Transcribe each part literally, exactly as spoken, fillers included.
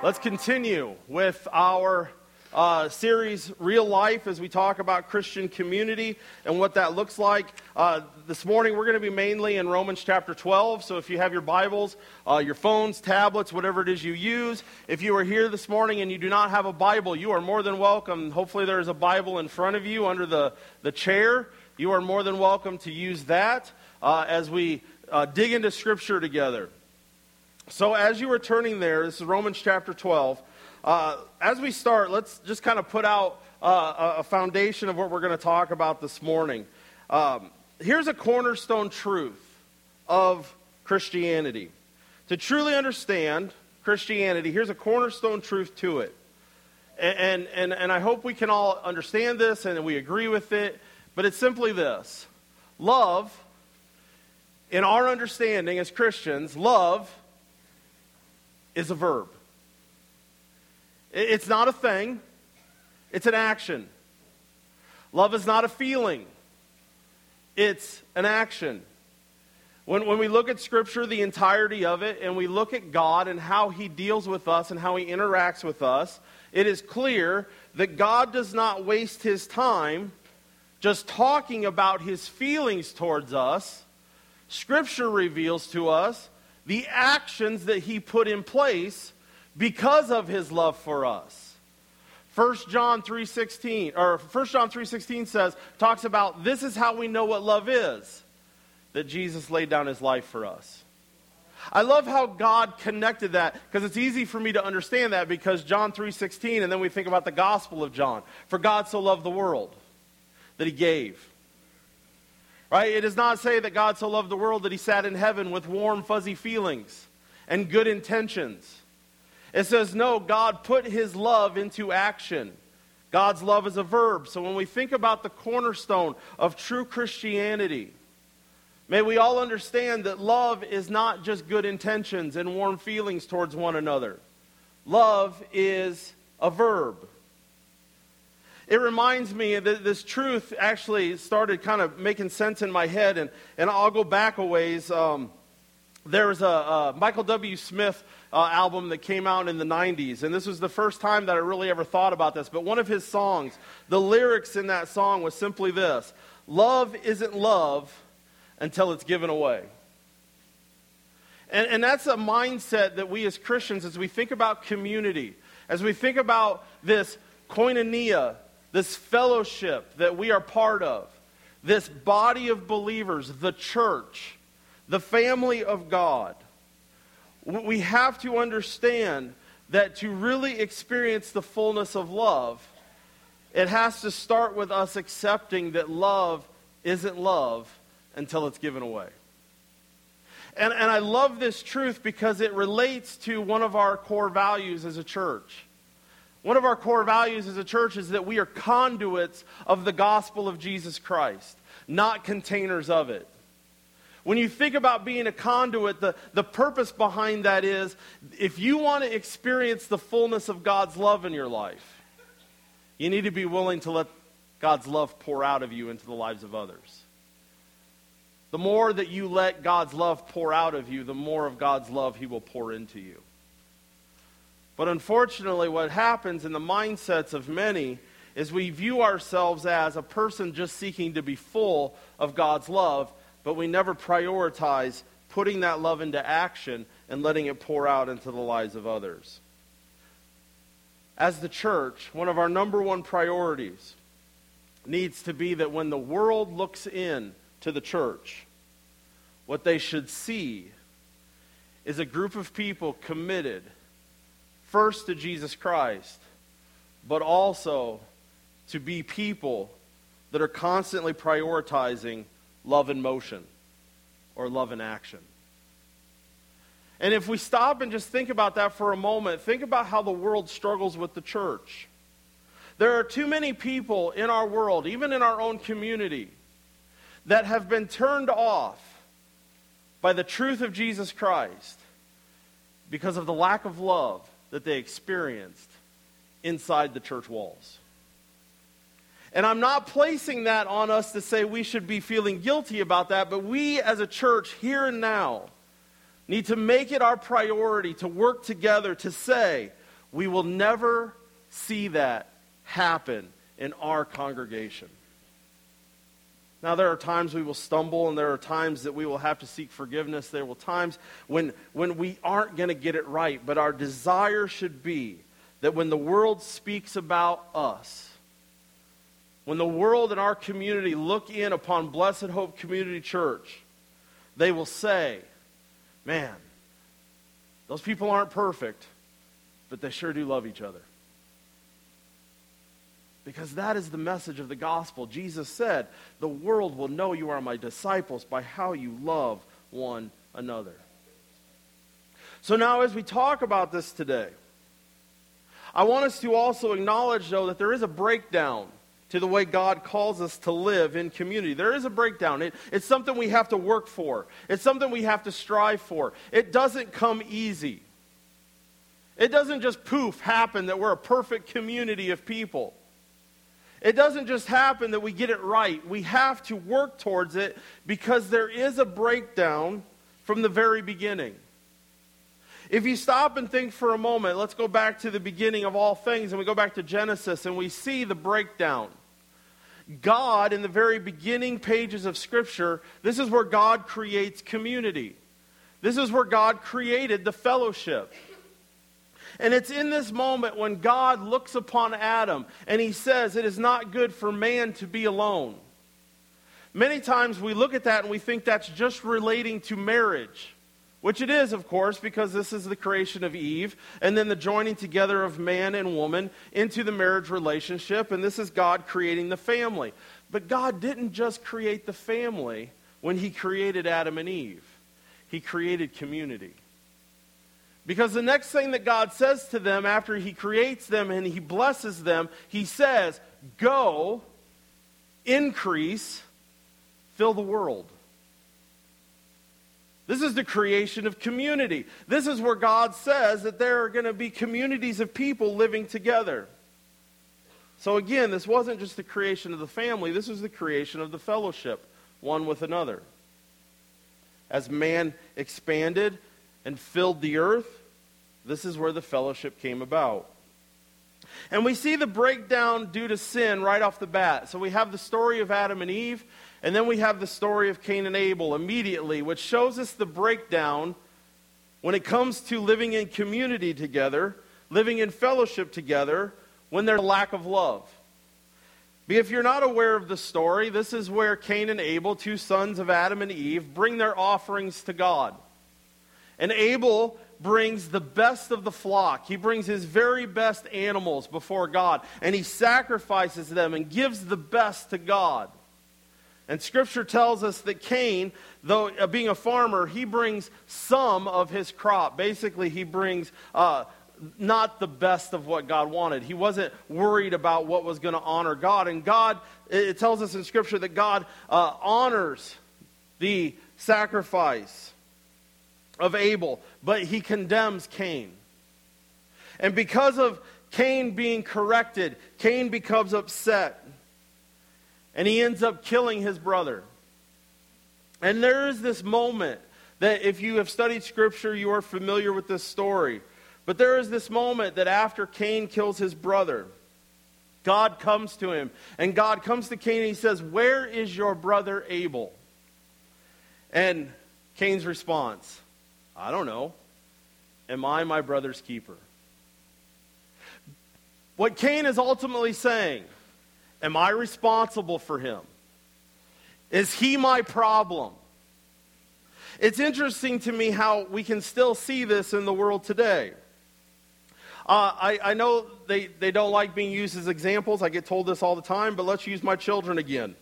Let's continue with our uh, series, Real Life, as we talk about Christian community and what that looks like. Uh, this morning, we're going to be mainly in Romans chapter twelve. So if you have your Bibles, uh, your phones, tablets, whatever it is you use, if you are here this morning and you do not have a Bible, you are more than welcome. Hopefully there is a Bible in front of you under the, the chair. You are more than welcome to use that uh, as we uh, dig into Scripture together. So as you are turning there, this is Romans chapter twelve. Uh, as we start, let's just kind of put out uh, a foundation of what we're going to talk about this morning. Um, here's a cornerstone truth of Christianity. To truly understand Christianity, here's a cornerstone truth to it. And, and, and I hope we can all understand this and we agree with it. But it's simply this. Love, in our understanding as Christians, love is a verb. It's not a thing. It's an action. Love is not a feeling. It's an action. When, when we look at Scripture, the entirety of it, and we look at God and how He deals with us and how He interacts with us, it is clear that God does not waste His time just talking about His feelings towards us. Scripture reveals to us the actions that He put in place because of His love for us. First John three sixteen, or First John three sixteen says, talks about this is how we know what love is, that Jesus laid down His life for us. I love how God connected that, because it's easy for me to understand that, because John three sixteen, and then we think about the Gospel of John. For God so loved the world that He gave. Right? It does not say that God so loved the world that He sat in heaven with warm, fuzzy feelings and good intentions. It says, no, God put His love into action. God's love is a verb. So when we think about the cornerstone of true Christianity, may we all understand that love is not just good intentions and warm feelings towards one another. Love is a verb. It reminds me that this truth actually started kind of making sense in my head, and, and I'll go back a ways. Um, there was a, a Michael W. Smith uh, album that came out in the nineties, and this was the first time that I really ever thought about this, but one of his songs, the lyrics in that song was simply this: love isn't love until it's given away. And, and that's a mindset that we as Christians, as we think about community, as we think about this koinonia, this fellowship that we are part of, this body of believers, the church, the family of God, we have to understand that to really experience the fullness of love, it has to start with us accepting that love isn't love until it's given away. And, and I love this truth because it relates to one of our core values as a church. One of our core values as a church is that we are conduits of the gospel of Jesus Christ, not containers of it. When you think about being a conduit, the, the purpose behind that is, if you want to experience the fullness of God's love in your life, you need to be willing to let God's love pour out of you into the lives of others. The more that you let God's love pour out of you, the more of God's love He will pour into you. But unfortunately, what happens in the mindsets of many is we view ourselves as a person just seeking to be full of God's love, but we never prioritize putting that love into action and letting it pour out into the lives of others. As the church, one of our number one priorities needs to be that when the world looks in to the church, what they should see is a group of people committed first to Jesus Christ, but also to be people that are constantly prioritizing love in motion or love in action. And if we stop and just think about that for a moment, think about how the world struggles with the church. There are too many people in our world, even in our own community, that have been turned off by the truth of Jesus Christ because of the lack of love that they experienced inside the church walls. And I'm not placing that on us to say we should be feeling guilty about that, but we as a church here and now need to make it our priority to work together to say, we will never see that happen in our congregation. Now, there are times we will stumble, and there are times that we will have to seek forgiveness. There will times when, when we aren't going to get it right, but our desire should be that when the world speaks about us, when the world and our community look in upon Blessed Hope Community Church, they will say, man, those people aren't perfect, but they sure do love each other. Because that is the message of the gospel. Jesus said, the world will know you are my disciples by how you love one another. So now as we talk about this today, I want us to also acknowledge, though, that there is a breakdown to the way God calls us to live in community. There is a breakdown. It, it's something we have to work for. It's something we have to strive for. It doesn't come easy. It doesn't just poof happen that we're a perfect community of people. It doesn't just happen that we get it right. We have to work towards it because there is a breakdown from the very beginning. If you stop and think for a moment, let's go back to the beginning of all things, and we go back to Genesis, and we see the breakdown. God, in the very beginning pages of Scripture, this is where God creates community. This is where God created the fellowship. And it's in this moment when God looks upon Adam and he says, it is not good for man to be alone. Many times we look at that and we think that's just relating to marriage, which it is, of course, because this is the creation of Eve and then the joining together of man and woman into the marriage relationship, and this is God creating the family. But God didn't just create the family when he created Adam and Eve. He created community. Because the next thing that God says to them after he creates them and he blesses them, he says, go, increase, fill the world. This is the creation of community. This is where God says that there are going to be communities of people living together. So again, this wasn't just the creation of the family. This was the creation of the fellowship, one with another. As man expanded and filled the earth, this is where the fellowship came about. And we see the breakdown due to sin right off the bat. So we have the story of Adam and Eve, and then we have the story of Cain and Abel immediately, which shows us the breakdown when it comes to living in community together, living in fellowship together, when there's a lack of love. But if you're not aware of the story, this is where Cain and Abel, two sons of Adam and Eve, bring their offerings to God. And Abel brings the best of the flock. He brings his very best animals before God, and he sacrifices them and gives the best to God. And Scripture tells us that Cain, though uh, being a farmer, he brings some of his crop. Basically, he brings uh, not the best of what God wanted. He wasn't worried about what was going to honor God. And God, it tells us in Scripture that God uh, honors the sacrifice of Abel, but he condemns Cain. And because of Cain being corrected, Cain becomes upset. And he ends up killing his brother. And there is this moment that if you have studied Scripture, you are familiar with this story. But there is this moment that after Cain kills his brother, God comes to him. And God comes to Cain and he says, "Where is your brother Abel?" And Cain's response, "I don't know. Am I my brother's keeper?" What Cain is ultimately saying, am I responsible for him? Is he my problem? It's interesting to me how we can still see this in the world today. Uh, I, I know they, they don't like being used as examples. I get told this all the time, but let's use my children again.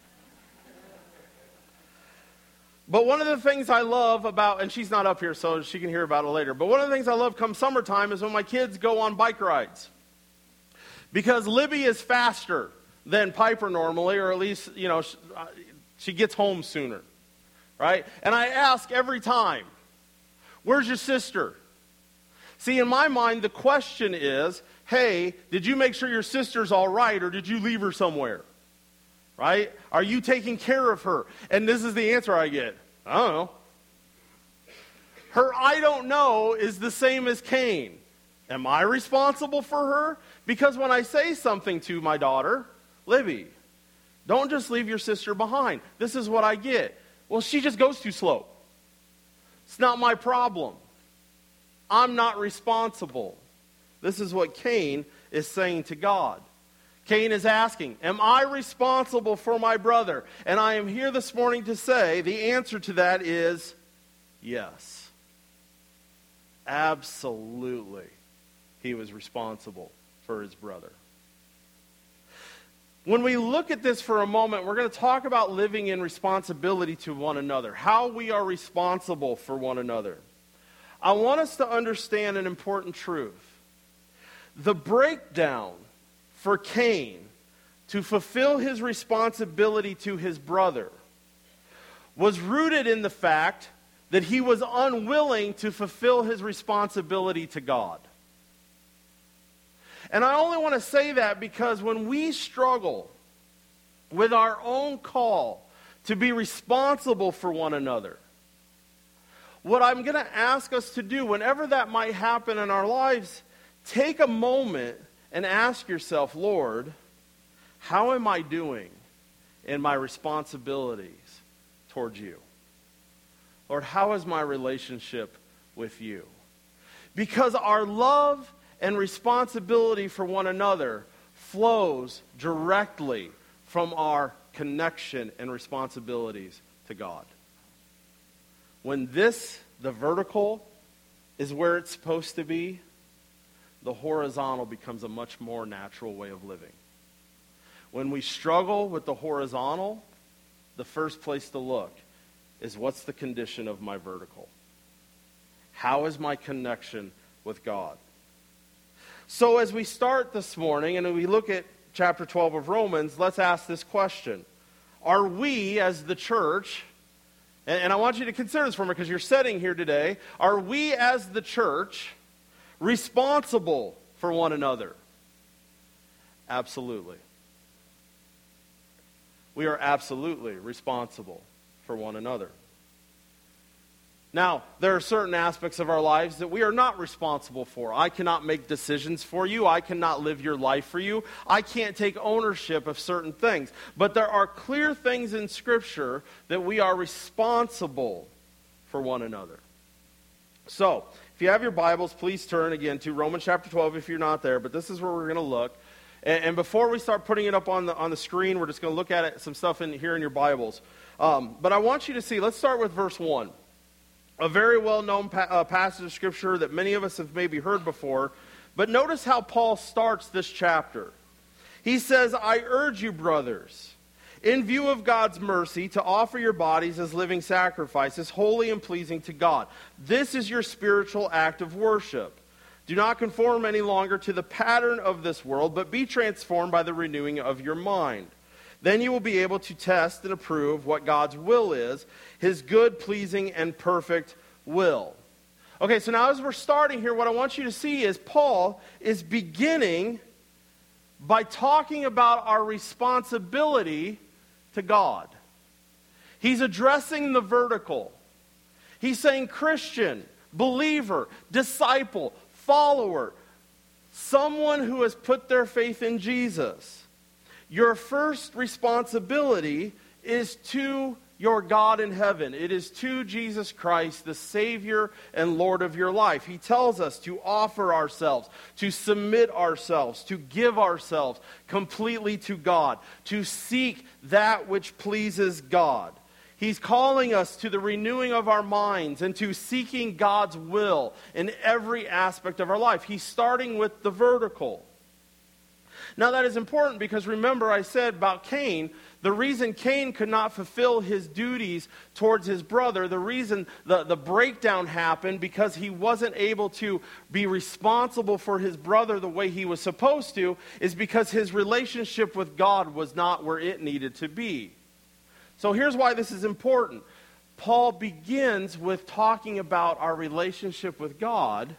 But one of the things I love about, and she's not up here so she can hear about it later, but one of the things I love come summertime is when my kids go on bike rides. Because Libby is faster than Piper normally, or at least, you know, she, she gets home sooner, right? And I ask every time, "Where's your sister?" See, in my mind, the question is, hey, did you make sure your sister's all right, or did you leave her somewhere? Right? Are you taking care of her? And this is the answer I get. I don't know. Her "I don't know" is the same as Cain. Am I responsible for her? Because when I say something to my daughter, Libby, don't just leave your sister behind. This is what I get. Well, she just goes too slow. It's not my problem. I'm not responsible. This is what Cain is saying to God. Cain is asking, am I responsible for my brother? And I am here this morning to say the answer to that is yes. Absolutely, he was responsible for his brother. When we look at this for a moment, we're going to talk about living in responsibility to one another, how we are responsible for one another. I want us to understand an important truth. The breakdown for Cain to fulfill his responsibility to his brother was rooted in the fact that he was unwilling to fulfill his responsibility to God. And I only want to say that because when we struggle with our own call to be responsible for one another, what I'm going to ask us to do, whenever that might happen in our lives, take a moment and ask yourself, Lord, how am I doing in my responsibilities towards you? Lord, how is my relationship with you? Because our love and responsibility for one another flows directly from our connection and responsibilities to God. When this, the vertical, is where it's supposed to be, the horizontal becomes a much more natural way of living. When we struggle with the horizontal, the first place to look is what's the condition of my vertical? How is my connection with God? So as we start this morning and we look at chapter twelve of Romans, let's ask this question. Are we as the church, and, and I want you to consider this for me because you're sitting here today, are we as the church responsible for one another? Absolutely. We are absolutely responsible for one another. Now, there are certain aspects of our lives that we are not responsible for. I cannot make decisions for you. I cannot live your life for you. I can't take ownership of certain things. But there are clear things in Scripture that we are responsible for one another. So, if you have your Bibles, please turn again to Romans chapter twelve if you're not there. But this is where we're going to look. And, and before we start putting it up on the on the screen, we're just going to look at it, some stuff in here in your Bibles. Um, but I want you to see, let's start with verse one. A very well-known pa- uh, passage of Scripture that many of us have maybe heard before. But notice how Paul starts this chapter. He says, I urge you, brothers, in view of God's mercy, to offer your bodies as living sacrifices, holy and pleasing to God. This is your spiritual act of worship. Do not conform any longer to the pattern of this world, but be transformed by the renewing of your mind. Then you will be able to test and approve what God's will is, His good, pleasing, and perfect will. Okay, so now as we're starting here, what I want you to see is Paul is beginning by talking about our responsibility to God. He's addressing the vertical. He's saying Christian, believer, disciple, follower, someone who has put their faith in Jesus. Your first responsibility is to your God in heaven. It is to Jesus Christ, the Savior and Lord of your life. He tells us to offer ourselves, to submit ourselves, to give ourselves completely to God, to seek that which pleases God. He's calling us to the renewing of our minds and to seeking God's will in every aspect of our life. He's starting with the vertical. Now that is important because remember I said about Cain, the reason Cain could not fulfill his duties towards his brother, the reason the, the breakdown happened because he wasn't able to be responsible for his brother the way he was supposed to, is because his relationship with God was not where it needed to be. So here's why this is important. Paul begins with talking about our relationship with God,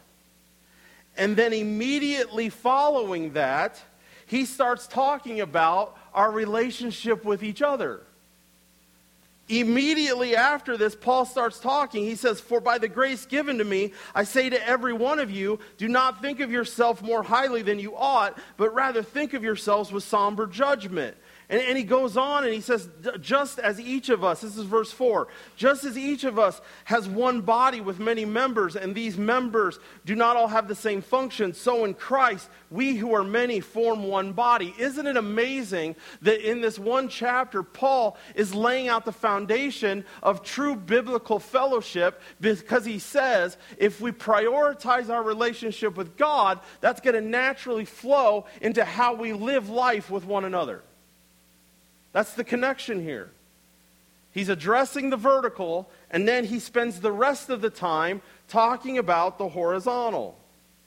and then immediately following that, he starts talking about our relationship with each other. Immediately after this, Paul starts talking. He says, "For by the grace given to me, I say to every one of you, do not think of yourself more highly than you ought, but rather think of yourselves with somber judgment." And, and he goes on and he says, just as each of us, this is verse four, just as each of us has one body with many members, and these members do not all have the same function, so in Christ, we who are many form one body. Isn't it amazing that in this one chapter, Paul is laying out the foundation of true biblical fellowship, because he says, if we prioritize our relationship with God, that's going to naturally flow into how we live life with one another. That's the connection here. He's addressing the vertical, and then he spends the rest of the time talking about the horizontal.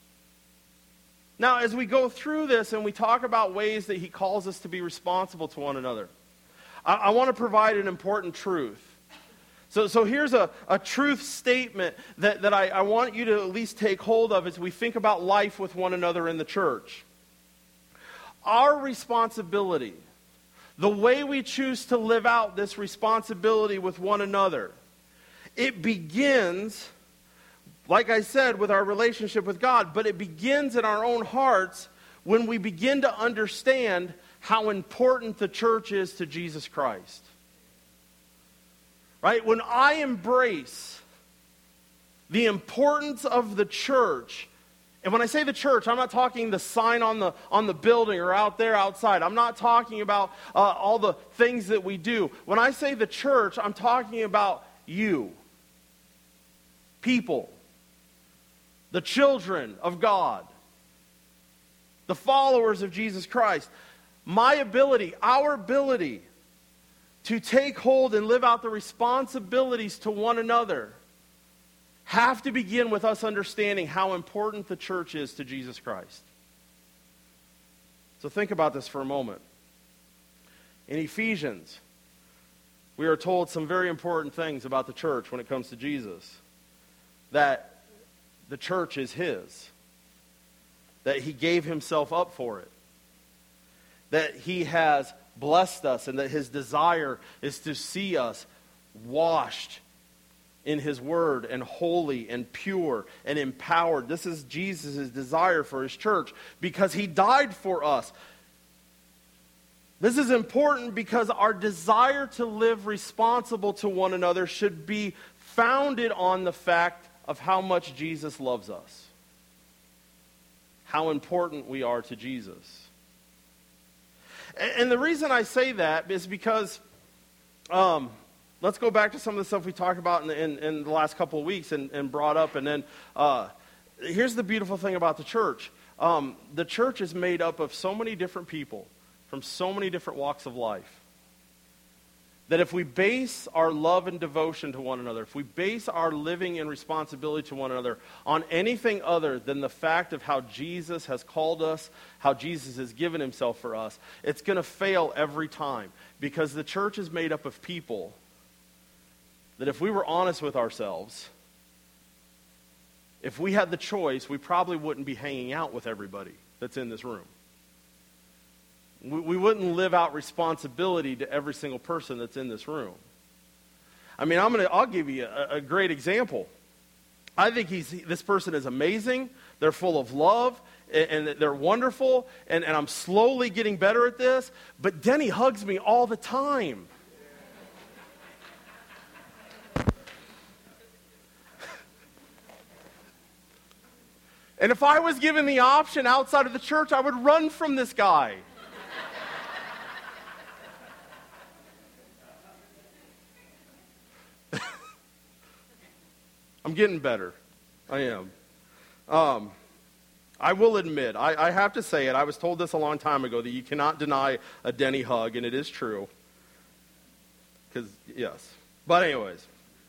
Now, as we go through this and we talk about ways that he calls us to be responsible to one another, I, I want to provide an important truth. So, so here's a, a truth statement that, that I, I want you to at least take hold of as we think about life with one another in the church. Our responsibility, the way we choose to live out this responsibility with one another, it begins, like I said, with our relationship with God, but it begins in our own hearts when we begin to understand how important the church is to Jesus Christ. Right? When I embrace the importance of the church, and when I say the church, I'm not talking the sign on the on the building or out there outside. I'm not talking about uh, all the things that we do. When I say the church, I'm talking about you. People. The children of God. The followers of Jesus Christ. My ability, our ability to take hold and live out the responsibilities to one another have to begin with us understanding how important the church is to Jesus Christ. So think about this for a moment. In Ephesians, we are told some very important things about the church when it comes to Jesus. That the church is his. That he gave himself up for it. That he has blessed us, and that his desire is to see us washed in his word, and holy and pure and empowered. This is Jesus' desire for his church, because he died for us. This is important because our desire to live responsible to one another should be founded on the fact of how much Jesus loves us. How important we are to Jesus. And the reason I say that is because um, let's go back to some of the stuff we talked about in, in, in the last couple of weeks and, and brought up. And then uh, here's the beautiful thing about the church. Um, the church is made up of so many different people from so many different walks of life, that if we base our love and devotion to one another, if we base our living and responsibility to one another on anything other than the fact of how Jesus has called us, how Jesus has given himself for us, it's going to fail every time. Because the church is made up of people that if we were honest with ourselves, if we had the choice, we probably wouldn't be hanging out with everybody that's in this room. We, we wouldn't live out responsibility to every single person that's in this room. I mean, I'm gonna, I'll give you a, a great example. I think he's, this person is amazing. They're full of love, and, and they're wonderful, and, and I'm slowly getting better at this, but Denny hugs me all the time. And if I was given the option outside of the church, I would run from this guy. I'm getting better. I am. Um, I will admit, I, I have to say it, I was told this a long time ago, that you cannot deny a Denny hug, and it is true. Because, yes. But anyways.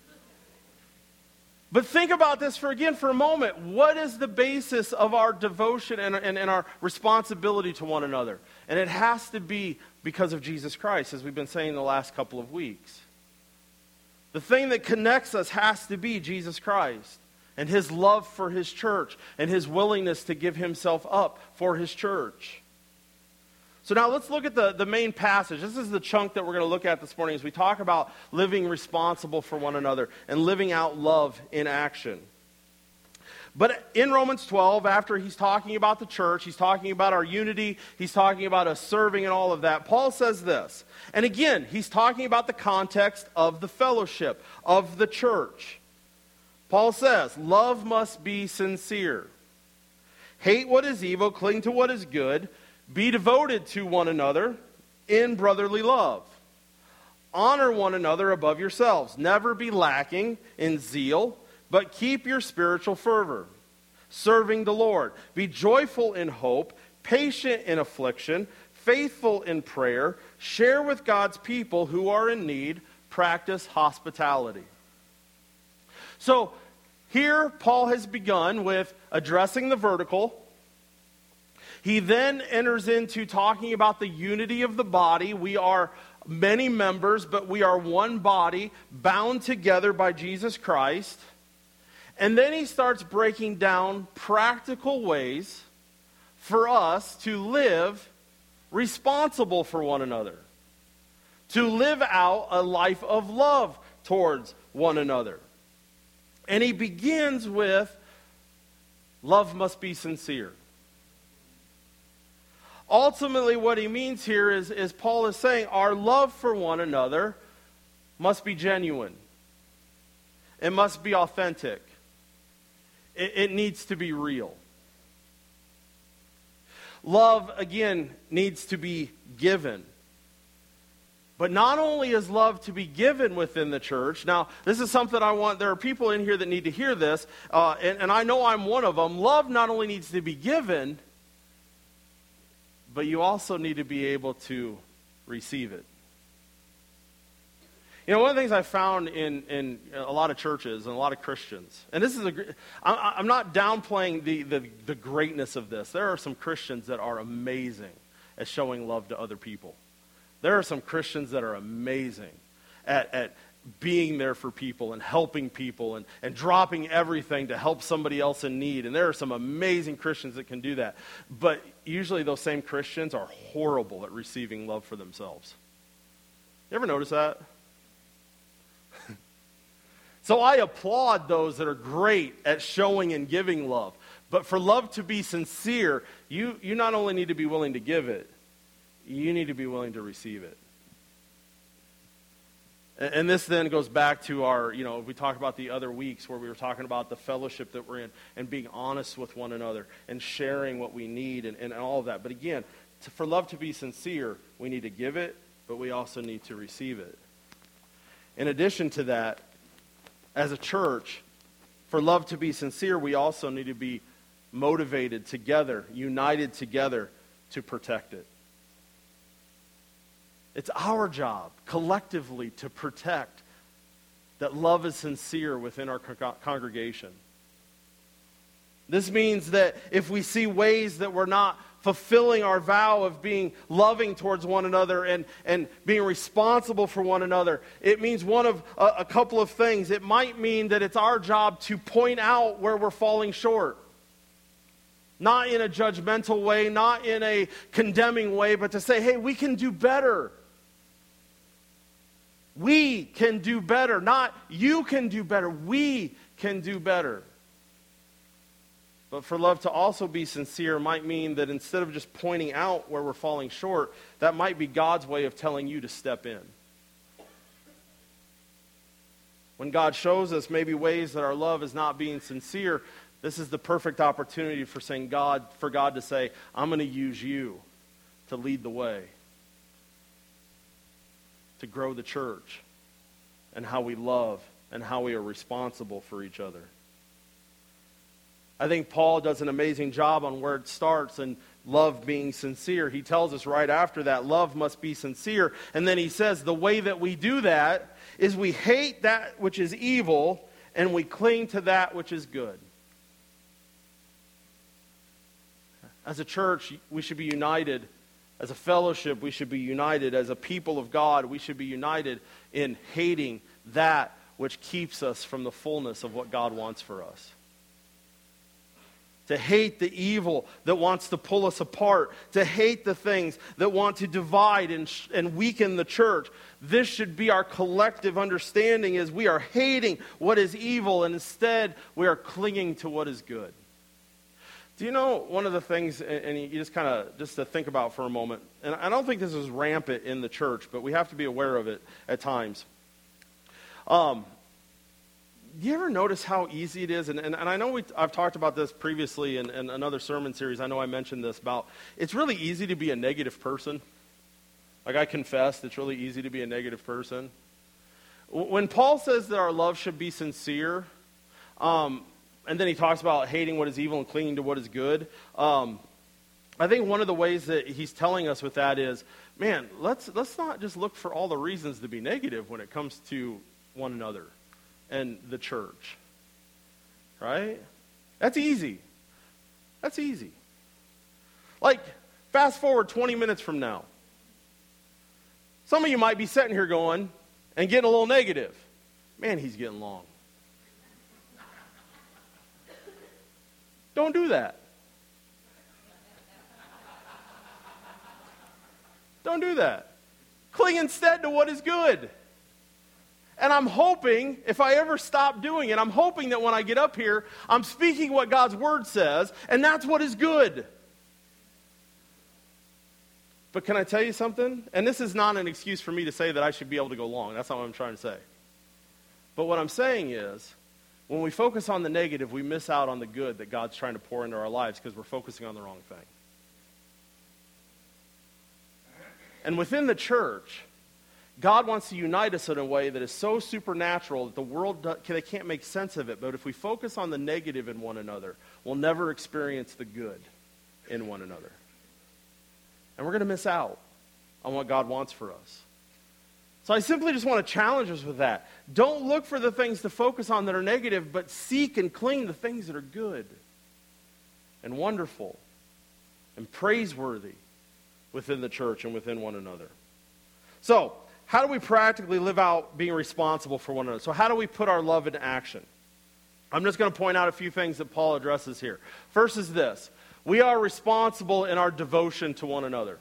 But think about this for again for a moment. What is the basis of our devotion and, and, and our responsibility to one another? And it has to be because of Jesus Christ, as we've been saying the last couple of weeks. The thing that connects us has to be Jesus Christ and his love for his church and his willingness to give himself up for his church. So now let's look at the, the main passage. This is the chunk that we're going to look at this morning as we talk about living responsible for one another and living out love in action. But in Romans twelve, after he's talking about the church, he's talking about our unity, he's talking about us serving and all of that, Paul says this. And again, he's talking about the context of the fellowship, of the church. Paul says, love must be sincere. Hate what is evil, cling to what is good. Be devoted to one another in brotherly love. Honor one another above yourselves. Never be lacking in zeal, but keep your spiritual fervor, serving the Lord. Be joyful in hope, patient in affliction, faithful in prayer. Share with God's people who are in need. Practice hospitality. So here Paul has begun with addressing the vertical. He then enters into talking about the unity of the body. We are many members, but we are one body, bound together by Jesus Christ. And then he starts breaking down practical ways for us to live responsible for one another, to live out a life of love towards one another. And he begins with, love must be sincere. Ultimately, what he means here is, is Paul is saying our love for one another must be genuine. It must be authentic. It, it needs to be real. Love, again, needs to be given. But not only is love to be given within the church, now this is something I want, there are people in here that need to hear this, uh, and, and I know I'm one of them. Love not only needs to be given, but you also need to be able to receive it. You know, one of the things I found in, in a lot of churches and a lot of Christians, and this is a, I'm not downplaying the, the, the greatness of this. There are some Christians that are amazing at showing love to other people. There are some Christians that are amazing at, at being there for people and helping people and, and dropping everything to help somebody else in need. And there are some amazing Christians that can do that. But usually those same Christians are horrible at receiving love for themselves. You ever notice that? So I applaud those that are great at showing and giving love. But for love to be sincere, you, you not only need to be willing to give it, you need to be willing to receive it. And, and this then goes back to our, you know, we talked about the other weeks where we were talking about the fellowship that we're in and being honest with one another and sharing what we need and, and all of that. But again, to, for love to be sincere, we need to give it, but we also need to receive it. In addition to that, as a church, for love to be sincere, we also need to be motivated together, united together to protect it. It's our job, collectively, to protect that love is sincere within our con- congregation. This means that if we see ways that we're not fulfilling our vow of being loving towards one another and, and being responsible for one another, it means one of a, a couple of things. It might mean that it's our job to point out where we're falling short. Not in a judgmental way, not in a condemning way, but to say, hey, we can do better. We can do better. Not you can do better. We can do better. But for love to also be sincere might mean that instead of just pointing out where we're falling short, that might be God's way of telling you to step in. When God shows us maybe ways that our love is not being sincere, this is the perfect opportunity for saying God, for God to say, I'm going to use you to lead the way, to grow the church, and how we love and how we are responsible for each other. I think Paul does an amazing job on where it starts and love being sincere. He tells us right after that, love must be sincere. And then he says the way that we do that is we hate that which is evil and we cling to that which is good. As a church, we should be united. As a fellowship, we should be united. As a people of God, we should be united in hating that which keeps us from the fullness of what God wants for us. to hate the evil that wants to pull us apart, to hate the things that want to divide and, sh- and weaken the church. This should be our collective understanding, is we are hating what is evil, and instead we are clinging to what is good. Do you know one of the things, and you just kind of, just to think about for a moment, and I don't think this is rampant in the church, but we have to be aware of it at times. Um, do you ever notice how easy it is? And, and, and I know we, I've talked about this previously in, in another sermon series. I know I mentioned this about, it's really easy to be a negative person. Like I confessed, it's really easy to be a negative person. When Paul says that our love should be sincere, um, and then he talks about hating what is evil and clinging to what is good, um, I think one of the ways that he's telling us with that is, man, let's let's not just look for all the reasons to be negative when it comes to one another and the church. Right? That's easy. That's easy. Like, fast forward twenty minutes from now. Some of you might be sitting here going and getting a little negative. Man, he's getting long. Don't do that. Don't do that. Cling instead to what is good. And I'm hoping, if I ever stop doing it, I'm hoping that when I get up here, I'm speaking what God's Word says, and that's what is good. But can I tell you something? And this is not an excuse for me to say that I should be able to go long. That's not what I'm trying to say. But what I'm saying is, when we focus on the negative, we miss out on the good that God's trying to pour into our lives because we're focusing on the wrong thing. And within the church, God wants to unite us in a way that is so supernatural that the world, they can't make sense of it. But if we focus on the negative in one another, we'll never experience the good in one another. And we're going to miss out on what God wants for us. So I simply just want to challenge us with that. Don't look for the things to focus on that are negative, but seek and cling to things that are good and wonderful and praiseworthy within the church and within one another. So, how do we practically live out being responsible for one another? So how do we put our love into action? I'm just going to point out a few things that Paul addresses here. First is this. We are responsible in our devotion to one another.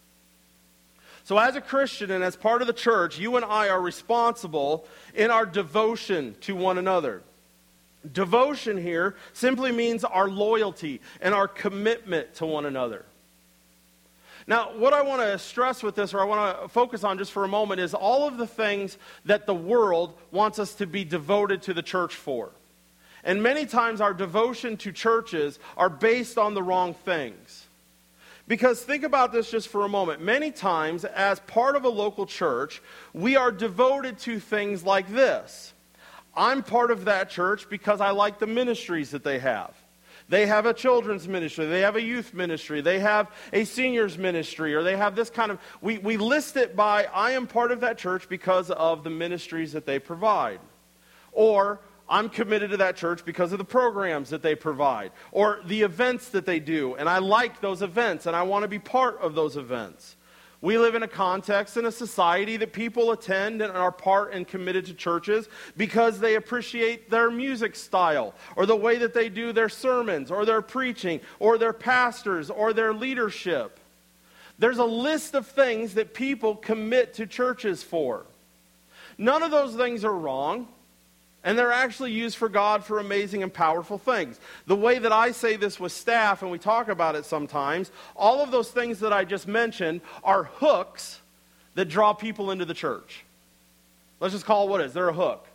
So as a Christian and as part of the church, you and I are responsible in our devotion to one another. Devotion here simply means our loyalty and our commitment to one another. Now, what I want to stress with this, or I want to focus on just for a moment, is all of the things that the world wants us to be devoted to the church for. And many times our devotion to churches are based on the wrong things. Because think about this just for a moment. Many times, as part of a local church, we are devoted to things like this. I'm part of that church because I like the ministries that they have. They have a children's ministry, they have a youth ministry, they have a seniors ministry, or they have this kind of... We, we list it by, I am part of that church because of the ministries that they provide. Or, I'm committed to that church because of the programs that they provide. Or the events that they do, and I like those events, and I want to be part of those events. We live in a context in a society that people attend and are part and committed to churches because they appreciate their music style, or the way that they do their sermons, or their preaching, or their pastors, or their leadership. There's a list of things that people commit to churches for. None of those things are wrong. And they're actually used for God for amazing and powerful things. The way that I say this with staff, and we talk about it sometimes, all of those things that I just mentioned are hooks that draw people into the church. Let's just call it what it is. They're a hook.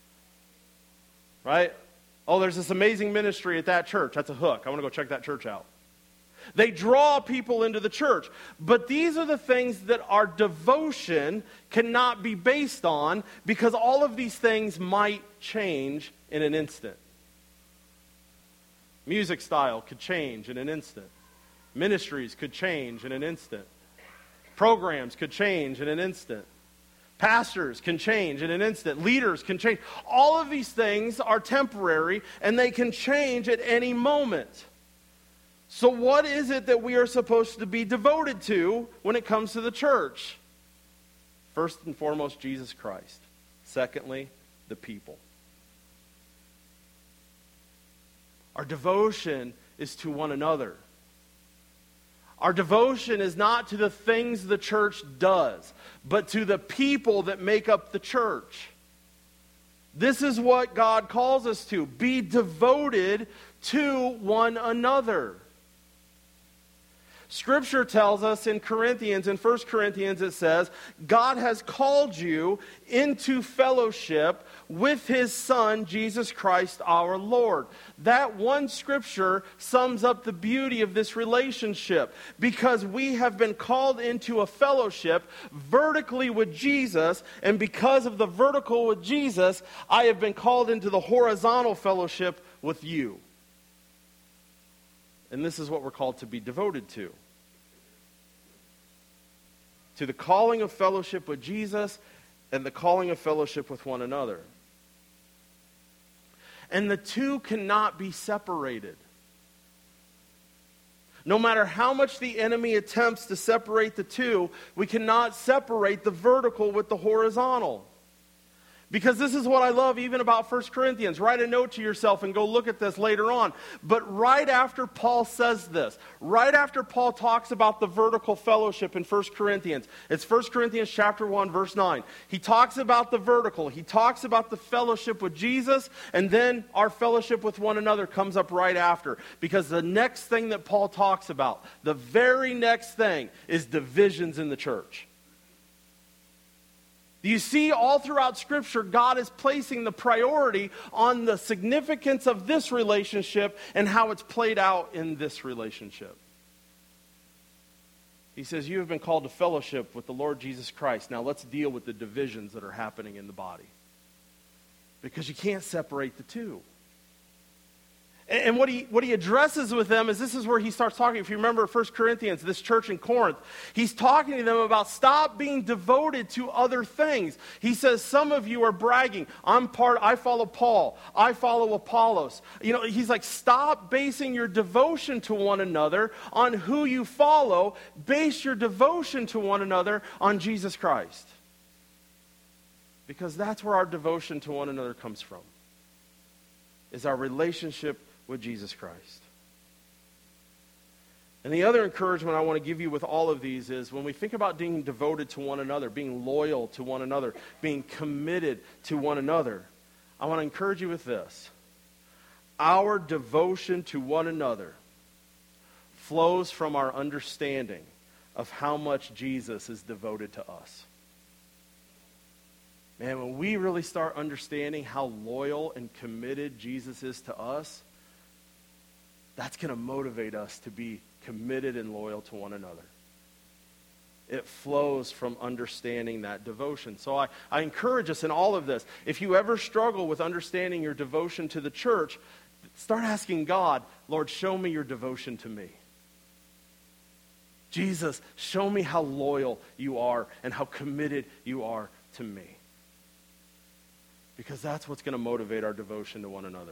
Right? Oh, there's this amazing ministry at that church. That's a hook. I want to go check that church out. They draw people into the church. But these are the things that our devotion cannot be based on, because all of these things might change in an instant. Music style could change in an instant. Ministries could change in an instant. Programs could change in an instant. Pastors can change in an instant. Leaders can change. All of these things are temporary, and they can change at any moment. So what is it that we are supposed to be devoted to when it comes to the church? First and foremost, Jesus Christ. Secondly, the people. Our devotion is to one another. Our devotion is not to the things the church does, but to the people that make up the church. This is what God calls us to. Be devoted to one another. Scripture tells us in Corinthians, in First Corinthians it says, God has called you into fellowship with His Son, Jesus Christ our Lord. That one scripture sums up the beauty of this relationship, because we have been called into a fellowship vertically with Jesus, and because of the vertical with Jesus, I have been called into the horizontal fellowship with you. And this is what we're called to be devoted to. To the calling of fellowship with Jesus and the calling of fellowship with one another. And the two cannot be separated. No matter how much the enemy attempts to separate the two, we cannot separate the vertical with the horizontal. Because this is what I love even about First Corinthians. Write a note to yourself and go look at this later on. But right after Paul says this, right after Paul talks about the vertical fellowship in First Corinthians, it's First Corinthians chapter one, verse nine. He talks about the vertical. He talks about the fellowship with Jesus, and then our fellowship with one another comes up right after. Because the next thing that Paul talks about, the very next thing, is divisions in the church. You see, all throughout Scripture, God is placing the priority on the significance of this relationship and how it's played out in this relationship. He says, you have been called to fellowship with the Lord Jesus Christ. Now let's deal with the divisions that are happening in the body. Because you can't separate the two. And what he, what he addresses with them is, this is where he starts talking. If you remember First Corinthians, this church in Corinth, he's talking to them about stop being devoted to other things. He says, some of you are bragging. I'm part, I follow Paul. I follow Apollos. You know, he's like, stop basing your devotion to one another on who you follow. Base your devotion to one another on Jesus Christ. Because that's where our devotion to one another comes from. Is our relationship with Jesus Christ. And the other encouragement I want to give you with all of these is, when we think about being devoted to one another, being loyal to one another, being committed to one another, I want to encourage you with this. Our devotion to one another flows from our understanding of how much Jesus is devoted to us. Man, when we really start understanding how loyal and committed Jesus is to us, that's going to motivate us to be committed and loyal to one another. It flows from understanding that devotion. So I, I encourage us in all of this. If you ever struggle with understanding your devotion to the church, start asking God, Lord, show me your devotion to me. Jesus, show me how loyal you are and how committed you are to me. Because that's what's going to motivate our devotion to one another.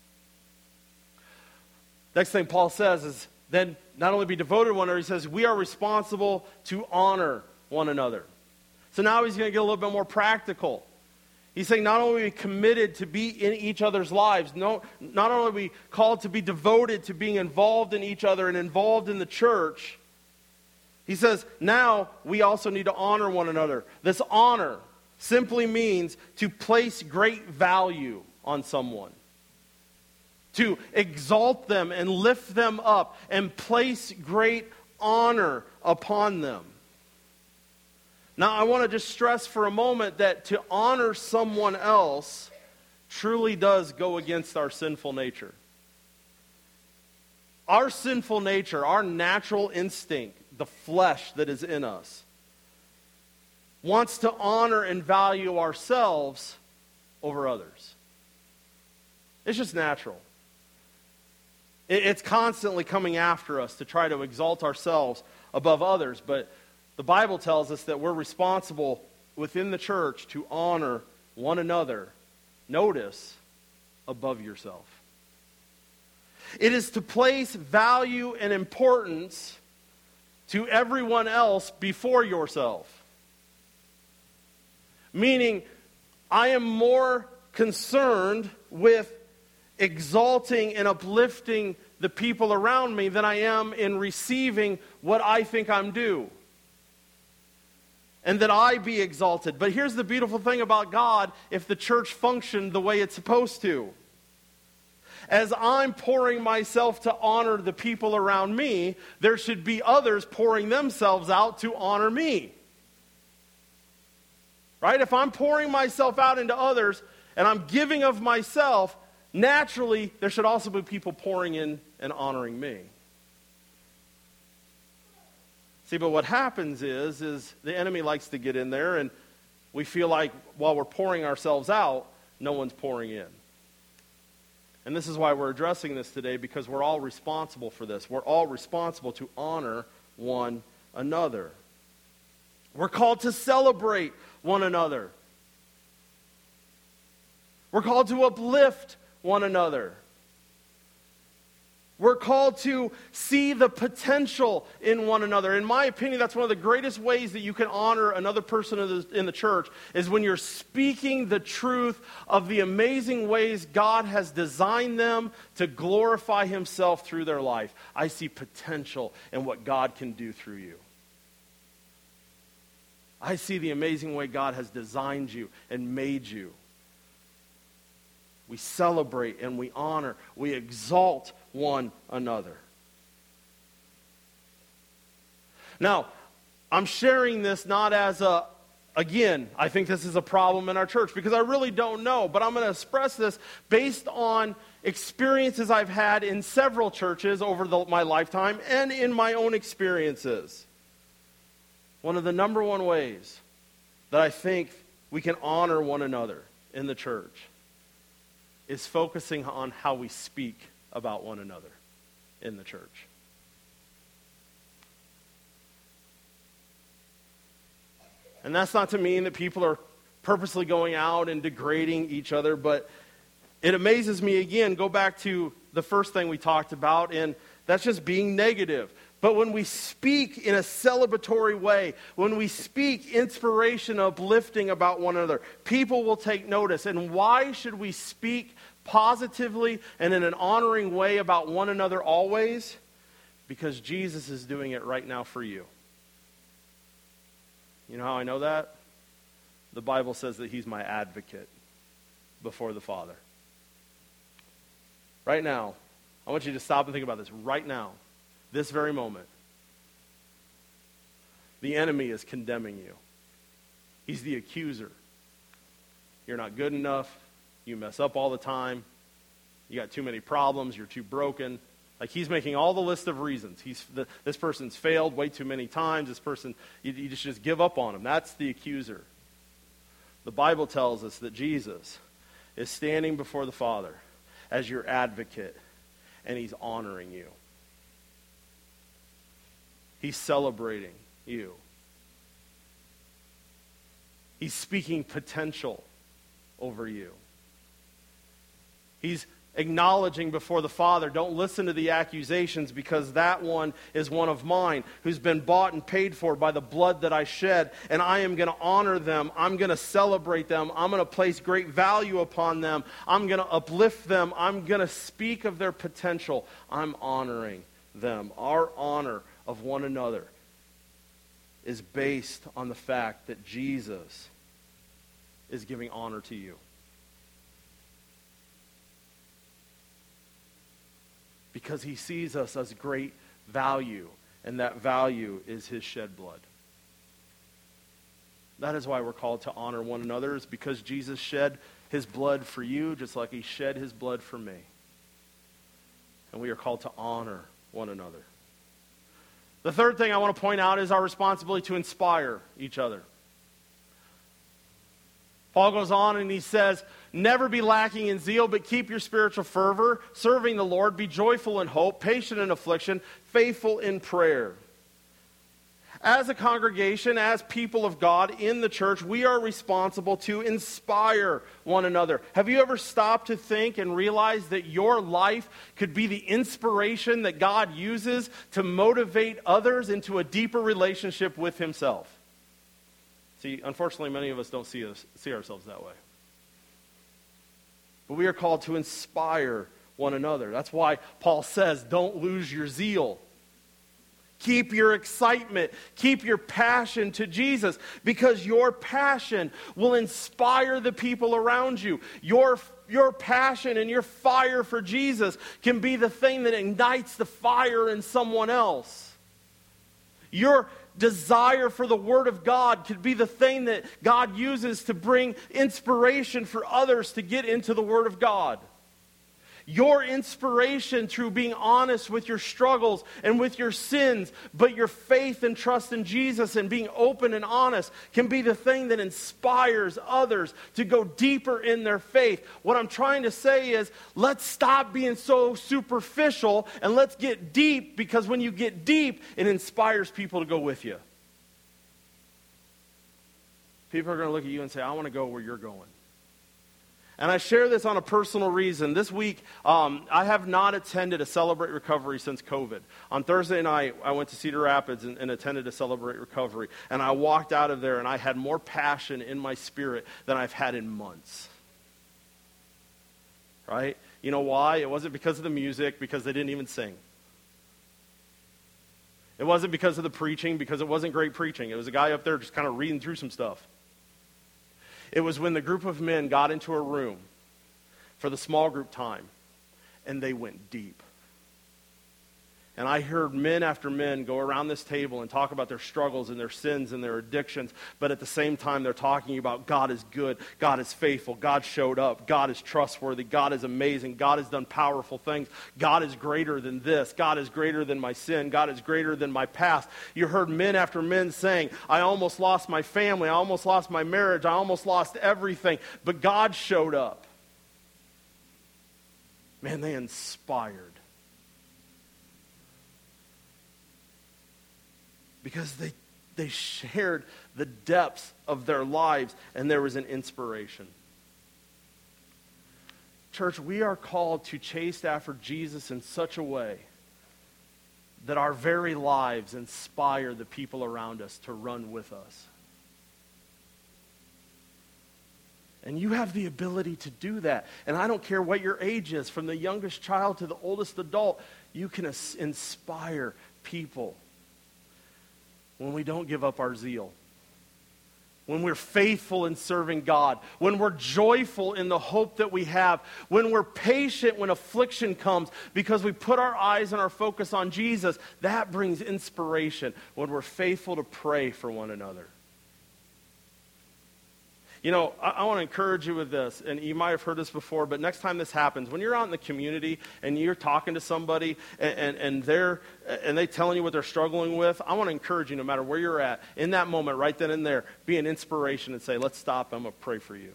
Next thing Paul says is, then not only be devoted to one another, he says, we are responsible to honor one another. So now he's going to get a little bit more practical. He's saying not only are we committed to be in each other's lives, no, not only are we called to be devoted to being involved in each other and involved in the church, he says now we also need to honor one another. This honor simply means to place great value on someone. To exalt them and lift them up and place great honor upon them. Now, I want to just stress for a moment that to honor someone else truly does go against our sinful nature. Our sinful nature, our natural instinct, the flesh that is in us, wants to honor and value ourselves over others. It's just natural. It's constantly coming after us to try to exalt ourselves above others. But the Bible tells us that we're responsible within the church to honor one another. Notice, above yourself. It is to place value and importance to everyone else before yourself. Meaning, I am more concerned with exalting and uplifting the people around me than I am in receiving what I think I'm due. And that I be exalted. But here's the beautiful thing about God, if the church functioned the way it's supposed to. As I'm pouring myself to honor the people around me, there should be others pouring themselves out to honor me. Right? If I'm pouring myself out into others and I'm giving of myself, naturally there should also be people pouring in and honoring me. See, but what happens is, is the enemy likes to get in there and we feel like while we're pouring ourselves out, no one's pouring in. And this is why we're addressing this today, because we're all responsible for this. We're all responsible to honor one another. We're called to celebrate one another. We're called to uplift one another. We're called to see the potential in one another. In my opinion, that's one of the greatest ways that you can honor another person in the, in the church is when you're speaking the truth of the amazing ways God has designed them to glorify Himself through their life. I see potential in what God can do through you. I see the amazing way God has designed you and made you. We celebrate and we honor, we exalt one another. Now, I'm sharing this not as a, again, I think this is a problem in our church because I really don't know, but I'm going to express this based on experiences I've had in several churches over the, my lifetime and in my own experiences. One of the number one ways that I think we can honor one another in the church is focusing on how we speak about one another in the church. And that's not to mean that people are purposely going out and degrading each other, but it amazes me again, go back to the first thing we talked about, and that's just being negative. But when we speak in a celebratory way, when we speak inspiration, uplifting about one another, people will take notice. And why should we speak positively and in an honoring way about one another always? Because Jesus is doing it right now for you. You know how I know that? The Bible says that He's my advocate before the Father. Right now, I want you to stop and think about this. Right now, this very moment, the enemy is condemning you. He's the accuser. You're not good enough. You mess up all the time. You got too many problems. You're too broken. Like he's making all the list of reasons. He's the, this person's failed way too many times. This person, you, you just, just give up on him. That's the accuser. The Bible tells us that Jesus is standing before the Father as your advocate, and He's honoring you. He's celebrating you. He's speaking potential over you. He's acknowledging before the Father, don't listen to the accusations because that one is one of mine who's been bought and paid for by the blood that I shed, and I am going to honor them. I'm going to celebrate them. I'm going to place great value upon them. I'm going to uplift them. I'm going to speak of their potential. I'm honoring them. Our honor of one another is based on the fact that Jesus is giving honor to you. Because He sees us as great value, and that value is His shed blood. That is why we're called to honor one another, is because Jesus shed His blood for you, just like He shed His blood for me. And we are called to honor one another. The third thing I want to point out is our responsibility to inspire each other. Paul goes on and he says, never be lacking in zeal, but keep your spiritual fervor, serving the Lord, be joyful in hope, patient in affliction, faithful in prayer. As a congregation, as people of God in the church, we are responsible to inspire one another. Have you ever stopped to think and realize that your life could be the inspiration that God uses to motivate others into a deeper relationship with Himself? See, unfortunately, many of us don't see us, see ourselves that way. but we are called to inspire one another. That's why Paul says, don't lose your zeal. Keep your excitement. Keep your passion to Jesus, because your passion will inspire the people around you. Your, your passion and your fire for Jesus can be the thing that ignites the fire in someone else. Your desire for the Word of God could be the thing that God uses to bring inspiration for others to get into the Word of God. Your inspiration through being honest with your struggles and with your sins, but your faith and trust in Jesus and being open and honest can be the thing that inspires others to go deeper in their faith. What I'm trying to say is, let's stop being so superficial and let's get deep, because when you get deep, it inspires people to go with you. People are going to look at you and say, I want to go where you're going. And I share this on a personal reason. This week, um, I have not attended a Celebrate Recovery since COVID. On Thursday night, I went to Cedar Rapids and, and attended a Celebrate Recovery. And I walked out of there and I had more passion in my spirit than I've had in months. Right? You know why? It wasn't because of the music, because they didn't even sing. It wasn't because of the preaching, because it wasn't great preaching. It was a guy up there just kind of reading through some stuff. It was when the group of men got into a room for the small group time, and they went deep. And I heard men after men go around this table and talk about their struggles and their sins and their addictions, but at the same time they're talking about God is good, God is faithful, God showed up, God is trustworthy, God is amazing, God has done powerful things, God is greater than this, God is greater than my sin, God is greater than my past. You heard men after men saying, I almost lost my family, I almost lost my marriage, I almost lost everything, but God showed up. Man, they inspired. Because they, they shared the depths of their lives, and there was an inspiration. Church, we are called to chase after Jesus in such a way that our very lives inspire the people around us to run with us. And you have the ability to do that. And I don't care what your age is, from the youngest child to the oldest adult, you can inspire people. When we don't give up our zeal, when we're faithful in serving God, when we're joyful in the hope that we have, when we're patient when affliction comes because we put our eyes and our focus on Jesus, that brings inspiration. When we're faithful to pray for one another. You know, I, I want to encourage you with this, and you might have heard this before, but next time this happens, when you're out in the community and you're talking to somebody and, and, and they're and they telling you what they're struggling with, I want to encourage you, no matter where you're at, in that moment, right then and there, be an inspiration and say, let's stop, I'm going to pray for you.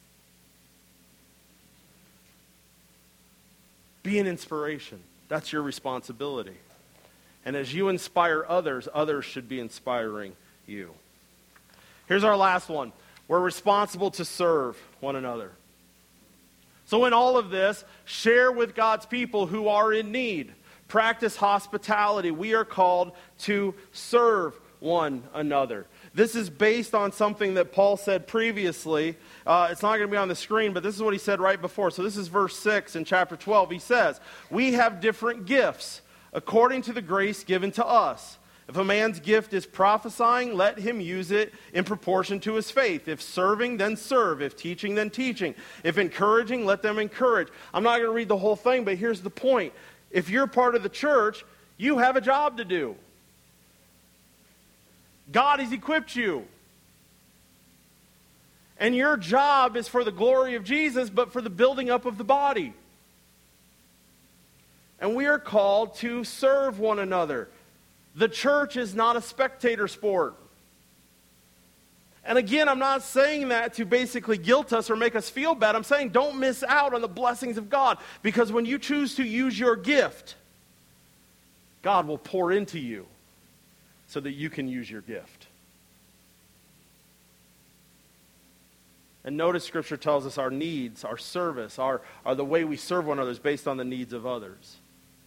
Be an inspiration. That's your responsibility. And as you inspire others, others should be inspiring you. Here's our last one. We're responsible to serve one another. So in all of this, share with God's people who are in need. Practice hospitality. We are called to serve one another. This is based on something that Paul said previously. Uh, it's not going to be on the screen, but this is what he said right before. So this is verse six in chapter twelve. He says, we have different gifts according to the grace given to us. If a man's gift is prophesying, let him use it in proportion to his faith. If serving, then serve. If teaching, then teaching. If encouraging, let them encourage. I'm not going to read the whole thing, but here's the point. If you're part of the church, you have a job to do. God has equipped you. And your job is for the glory of Jesus, but for the building up of the body. And we are called to serve one another. The church is not a spectator sport. And again, I'm not saying that to basically guilt us or make us feel bad. I'm saying don't miss out on the blessings of God. Because when you choose to use your gift, God will pour into you so that you can use your gift. And notice Scripture tells us our needs, our service, our, our the way we serve one another is based on the needs of others.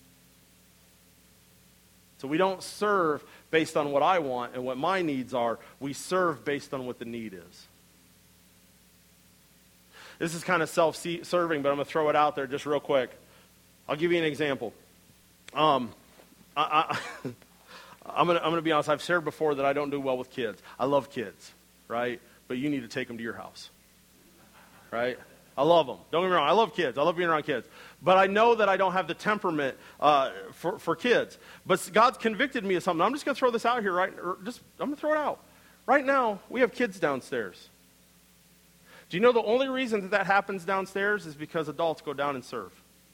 So we don't serve based on what I want and what my needs are. We serve based on what the need is. this is kind of self-serving, but I'm going to throw it out there just real quick. I'll give you an example. Um, I, I, I'm going to I'm going to be honest. I've shared before that I don't do well with kids. I love kids, right? But you need to take them to your house, right? I love them. Don't get me wrong. I love kids. I love being around kids. But I know that I don't have the temperament uh, for, for kids. But God's convicted me of something. I'm just going to throw this out here, right? Or just I'm going to throw it out. Right now, we have kids downstairs. Do you know the only reason that that happens downstairs is because adults go down and serve?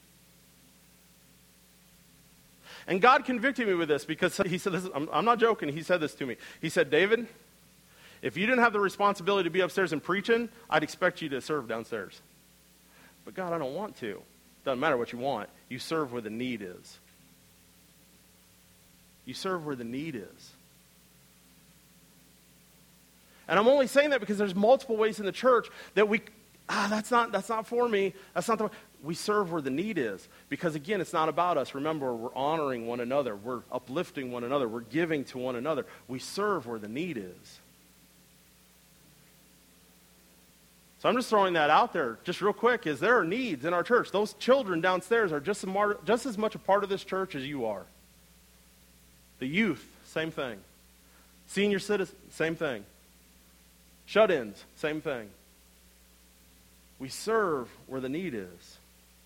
And God convicted me with this because he said, this, I'm, I'm not joking, he said this to me. He said, David, if you didn't have the responsibility to be upstairs and preaching, I'd expect you to serve downstairs. But God, I don't want to. Doesn't matter what you want. You serve where the need is. You serve where the need is. And I'm only saying that because there's multiple ways in the church that we, ah, that's not, that's not for me. That's not the way. We serve where the need is. Because again, it's not about us. Remember, we're honoring one another. We're uplifting one another. We're giving to one another. We serve where the need is. So I'm just throwing that out there just real quick, is there are needs in our church. Those children downstairs are just, a, just as much a part of this church as you are. The youth, same thing. Senior citizens, same thing. Shut-ins, same thing. We serve where the need is.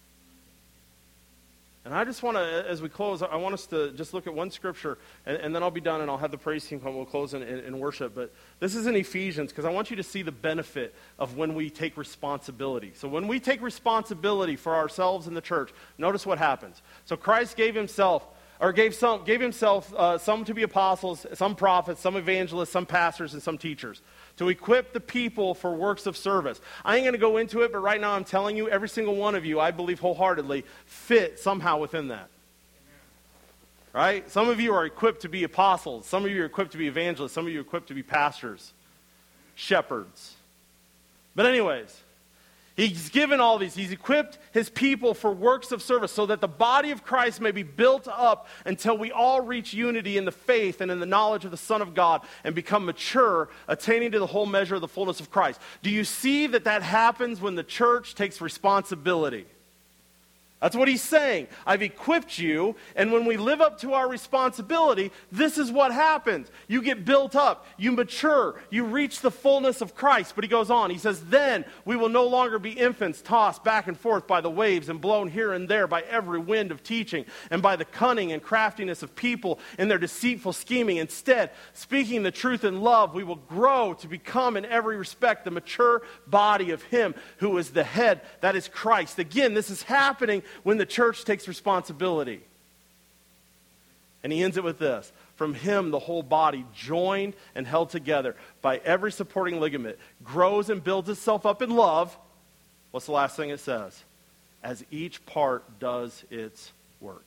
And I just want to, as we close, I want us to just look at one scripture, and, and then I'll be done, and I'll have the praise team come. We'll close in, in, in worship. But this is in Ephesians, because I want you to see the benefit of when we take responsibility. So when we take responsibility for ourselves in the church, notice what happens. So Christ gave himself, or gave some, gave himself uh, some to be apostles, some prophets, some evangelists, some pastors, and some teachers, to equip the people for works of service. I ain't going to go into it, but right now I'm telling you, every single one of you, I believe wholeheartedly, fit somehow within that. Right? Some of you are equipped to be apostles. Some of you are equipped to be evangelists. Some of you are equipped to be pastors, shepherds. But anyways, he's given all these. He's equipped his people for works of service so that the body of Christ may be built up until we all reach unity in the faith and in the knowledge of the Son of God and become mature, attaining to the whole measure of the fullness of Christ. Do you see that that happens when the church takes responsibility? That's what he's saying. I've equipped you, and when we live up to our responsibility, this is what happens. You get built up, you mature, you reach the fullness of Christ. But he goes on, he says, then we will no longer be infants tossed back and forth by the waves and blown here and there by every wind of teaching and by the cunning and craftiness of people in their deceitful scheming. Instead, speaking the truth in love, we will grow to become in every respect the mature body of him who is the head, that is Christ. Again, this is happening when the church takes responsibility. And he ends it with this. From him, the whole body, joined and held together by every supporting ligament, grows and builds itself up in love. What's the last thing it says? As each part does its work.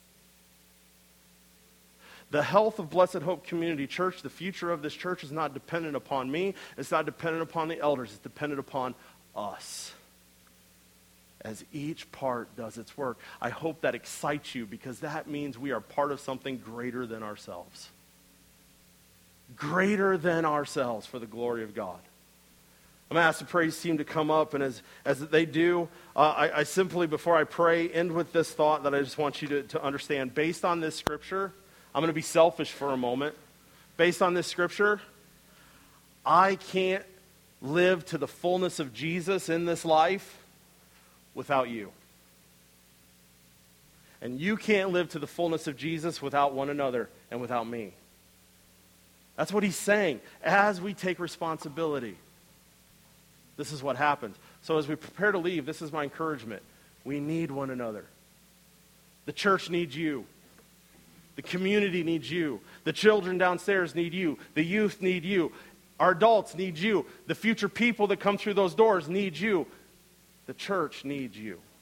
The health of Blessed Hope Community Church, the future of this church is not dependent upon me. It's not dependent upon the elders. It's dependent upon us. As each part does its work. I hope that excites you, because that means we are part of something greater than ourselves. Greater than ourselves for the glory of God. I'm going to ask the praise team to come up, and as, as they do, uh, I, I simply, before I pray, end with this thought that I just want you to, to understand. Based on this scripture, I'm going to be selfish for a moment. Based on this scripture, I can't live to the fullness of Jesus in this life without you. And you can't live to the fullness of Jesus without one another and without me. That's what he's saying. As we take responsibility, this is what happens. So as we prepare to leave, this is my encouragement. We need one another. The church needs you. The community needs you. The children downstairs need you. The youth need you. Our adults need you. The future people that come through those doors need you. The church needs you.